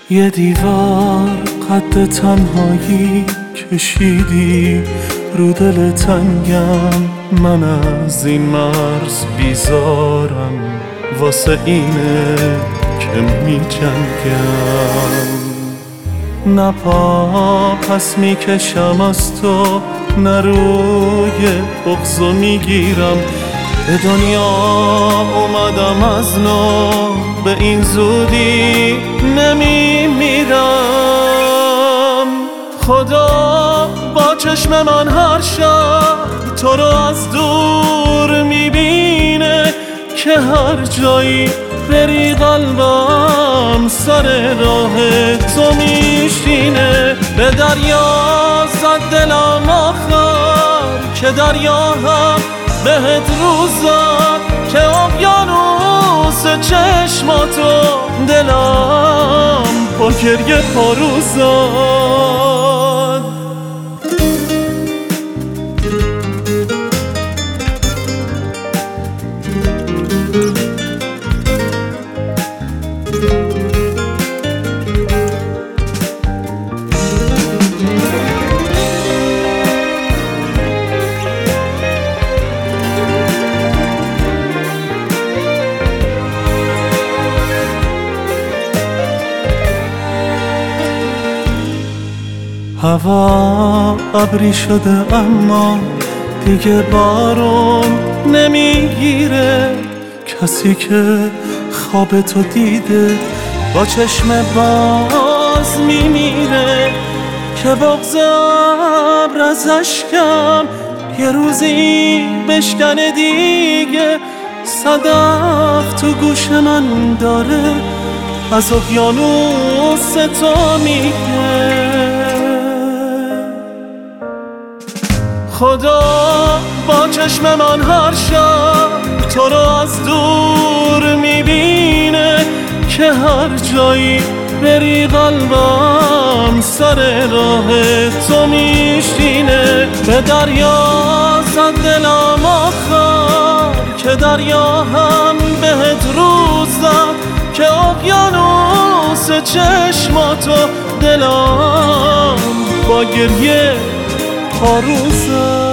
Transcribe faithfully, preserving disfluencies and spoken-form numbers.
یه دیوار قد تنهایی کشیدی رو دل تنگم، من از این مرز بیزارم، واسه اینه که می جنگم. نه پا پس می کشم از تو، نه روی بغضو می گیرم. به دنیا اومدم از نو، به این زودی نمی میرم. خدا با چشم من هر شب تو رو از دور میبینه، که هر جایی بری قلبم سر راه تو میشینه. به دریا زد دلم آخر که دریا هم بهت روزد، که اقیانوس چشماتو دلم با گریه پاروزد. هوا ابری شده اما دیگه بارون نمیگیره، کسی که خواب تو دیده با چشم باز میمیره. که بغض ابر از اشکم یه روزی بشکنه دیگه، صدف تو گوش من داره از اقیانوس تو میگه. خدا با چشم من هر شب تو رو از دور میبینه، که هر جایی بری قلبم سر راه تو میشینه. به دریا زد دلم آخر که دریا هم بهت روز زد، که اقیانوس چشماتو دلم با گریه پاروزد.